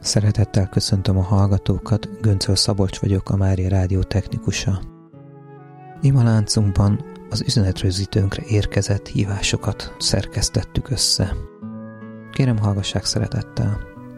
Szeretettel köszöntöm a hallgatókat, Göncöl Szabolcs vagyok, a Mária Rádió technikusa. Ima láncunkban az üzenetrögzítőnkre érkezett hívásokat szerkesztettük össze. Kérem, hallgassák szeretettel!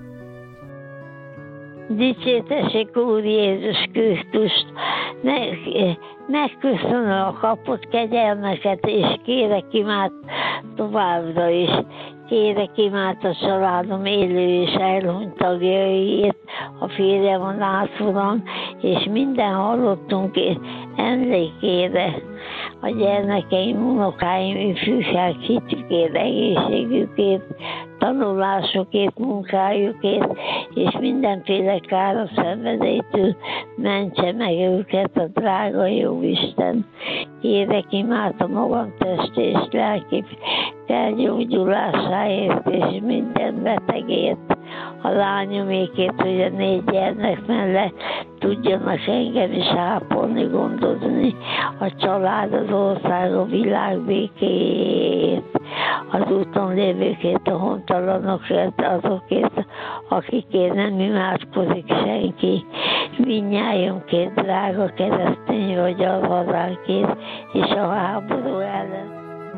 Dicsértessék Úr Jézus Krisztust, megköszönöm a kapott kegyelmeket, és kérek imát továbbra is. Kérek imát a családom élő és elhunyt tagjaiért, a férjem, a nászúram, és minden hallottunk emlékére, a gyermekeim, unokáim, ifjúság hitükért, egészségükért, tanulásokért, munkájukért, és mindenféle káros szenvedélytől mentse meg őket a drága jó Isten. Kérek imát a magam test és lelki felgyógyulásáért, és minden betegért, a lányomékért, hogy a 4 gyermek mellett tudjanak engem is ápolni, gondozni, a család, az ország, a világ békéjét, az úton lévőkért, a hontalanokért, azokért, akikért nem imádkozik senki, mindnyájunkért, drága keresztény vagy a hazánkért, és a háború ellen.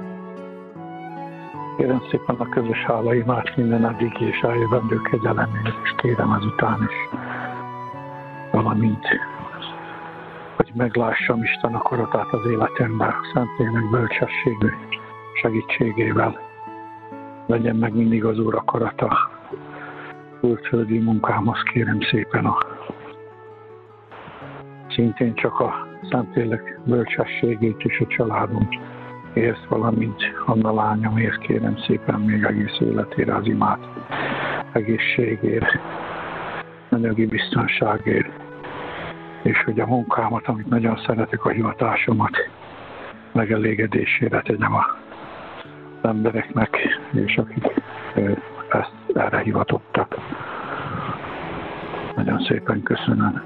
Kérem szépen a közös hálaimát minden eddig és eljövendő kegyelemért, és kérem ezután is, valamint, hogy meglássam Isten akaratát az életemben, Szentlélek bölcsességű segítségével. Legyen meg mindig az Úr akarata. Külföldi munkámhoz kérem szépen szintén csak a Szentlélek bölcsességét és a családom érsz, valamint Anna lányomért kérem szépen még egész életére az imát, egészségért, anyagi biztonságért, és hogy a munkámat, amit nagyon szeretek, a hivatásomat megelégedésére tegyem az embereknek, és akik ezt erre hivatottak. Nagyon szépen köszönöm.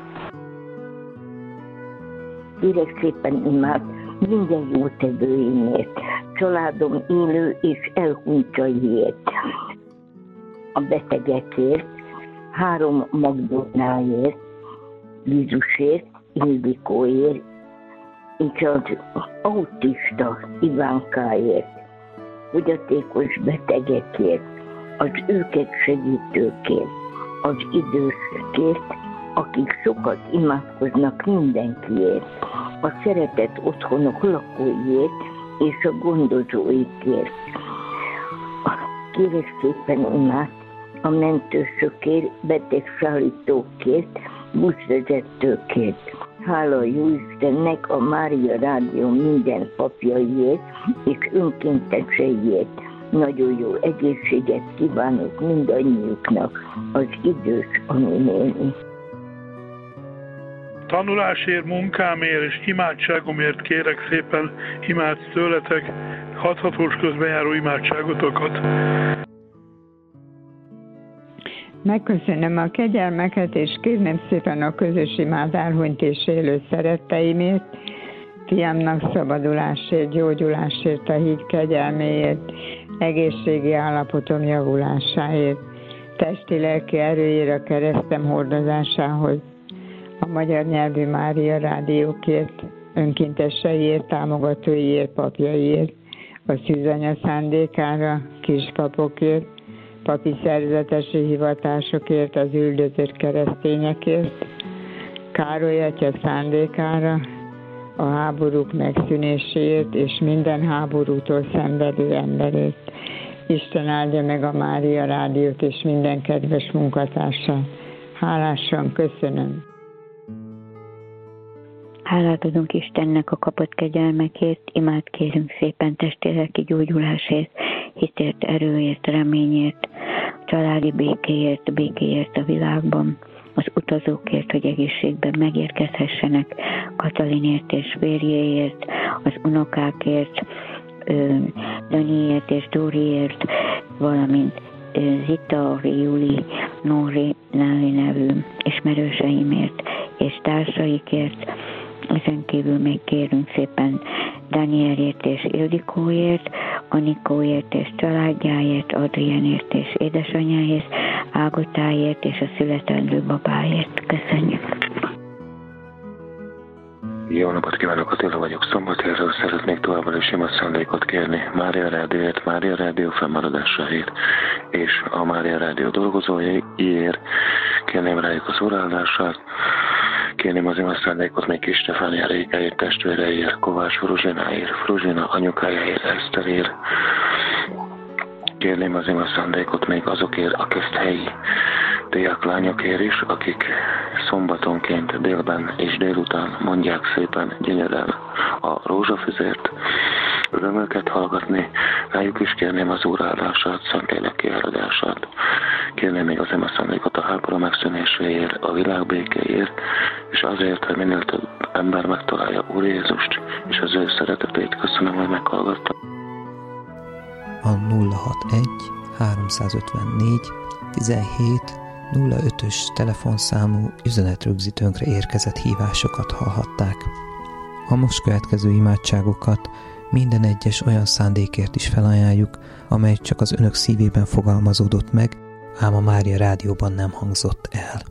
Kérek szépen imát minden jótevőimért, családom élő és elhunytjaiért, a betegekért, 3 Magdolnáért, Jézusért, Ildikóért, és az autista Ivánkáért, fogyatékos betegekért, az őket segítőkért, az idősekért, akik sokat imádkoznak mindenkiért, a szeretett otthonok lakóiért és a gondozóikért. Kérek szépen imát a mentősökért, betegszállítókért, buszvezetőkért. Hála jó Istennek a Mária Rádió minden papjaiért és önkénteseiért. Nagyon jó egészséget kívánok mindannyiuknak az idős aminélni. Tanulásért, munkámért és imádságomért kérek szépen imád tőletek, hathatós közben járó imádságotokat. Megköszönöm a kegyelmeket, és kérnem szépen a közös imád elhunyt és élő szeretteimért, fiamnak szabadulásért, gyógyulásért, a híd kegyelméért, egészségi állapotom javulásáért, testi-lelki erőjére a keresztem hordozásához, a magyar nyelvű Mária Rádiókért, önkénteseiért, támogatóiért, papjaiért, a szűzanya szándékára, kispapokért, papi szerzetesi hivatásokért, az üldözött keresztényekért, Károly atya szándékára, a háborúk megszűnéséért és minden háborútól szenvedő emberért. Isten áldja meg a Mária Rádiót és minden kedves munkatársát. Hálásan köszönöm. Hálát adunk Istennek a kapott kegyelmekért, imát kérünk szépen testi-lelki gyógyulásért, hitért, erőért, reményért, családi békéért a világban, az utazókért, hogy egészségben megérkezhessenek, Katalinért és férjéért, az unokákért, Daniért és Dóriért, valamint Zita, Júli, Nóri, Náli nevű ismerőseimért és társaikért. Ezen kívül még kérünk szépen Danielért és Ildikóért, Anikóért és családjáért, Adrienért és édesanyjáért, Ágotáért és a születendő babáért. Köszönjük! Jó napot kívánok, Attila vagyok, Szombathelyről. Szeretnék továbbra is ima szándékot kérni Mária Rádióért, Mária Rádió fennmaradásáért és a Mária Rádió dolgozóiért. Kérném rájuk az óraáldását, kérném az ima szándékot még Kis Stefánia Rékáért, testvéreért, Kovács Fruzsináért, Fruzsina anyukájáért, Eszterért. Kérném az ima szándékot még azokért a helyi diáklányokért is, akik szombatonként délben és délután mondják szépen gyönyörűen a rózsafüzért, örömöket hallgatni. Rájuk is kérném az óraállását, Szentlélek kiáradását. Kérném még az ima szándékot a háború megszűnéséért, a világ békéért, és azért, hogy minél több ember megtalálja Úr Jézust és az ő szeretetét. Köszönöm, hogy meghallgattam. A 061 354 17 05-ös telefonszámú üzenetrögzítőnkre érkezett hívásokat hallhatták. A most következő imádságokat minden egyes olyan szándékért is felajánljuk, amely csak az önök szívében fogalmazódott meg, ám a Mária Rádióban nem hangzott el.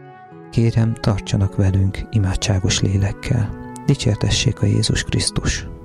Kérem, tartsanak velünk imádságos lélekkel. Dicsértessék a Jézus Krisztus!